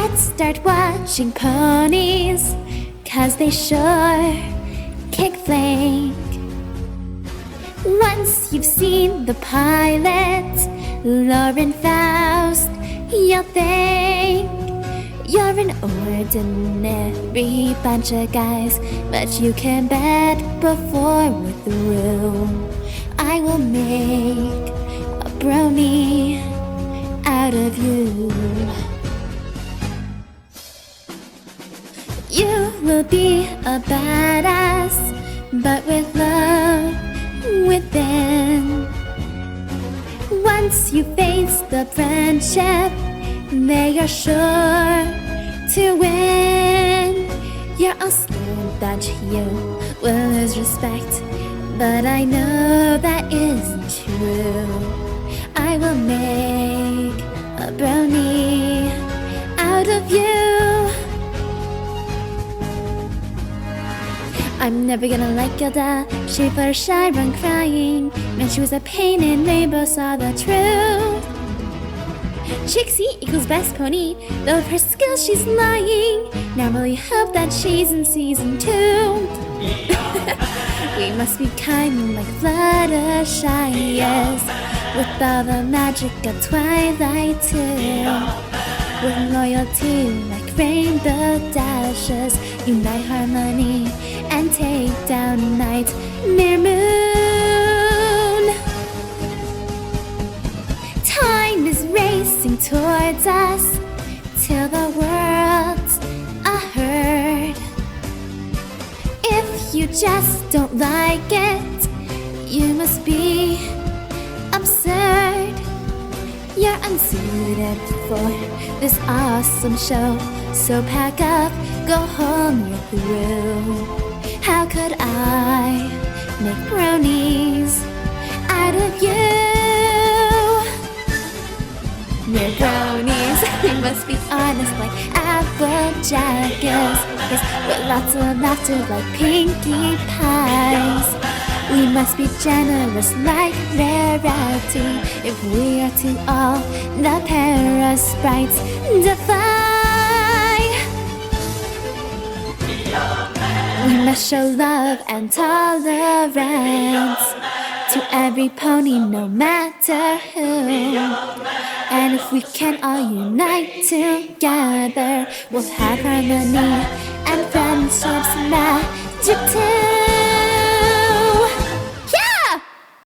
Let's start watching ponies, 'cause they sure kick flake. Once you've seen the pilot, Lauren Faust, you'll think you're an ordinary bunch of guys, but you can bet before we're through, I will make a brony out of you. You will be a badass, but with love within. Once you face the friendship, they are sure to win. You're all scared that you will lose respect, but I know that isn't true. I will make a brony out of you. I'm never gonna like Gilda. She fluttershy, run crying. Man, she was a pain and they both saw the truth. Trixie equals best pony, though of her skills she's lying. Now really hope that she's in season 2. We must be kind like Fluttershy, yes, with all the magic of Twilight too. With loyalty like Rainbow Dashes, unite harmony and take down Nightmare Moon. Time is racing towards us till the world's a herd. If you just don't like it, you must be absurd. You're unsuited for this awesome show, so pack up, go home, you're through. How could I make bronies out of you? We're bronies, we must be honest like Applejackers, with lots of laughter like Pinkie Pies. We must be generous like Rarity, if we are to all the Parasprites defy. We must show love and tolerance to every pony, no matter who. And if we can all unite together, we'll have harmony and friendships magic too.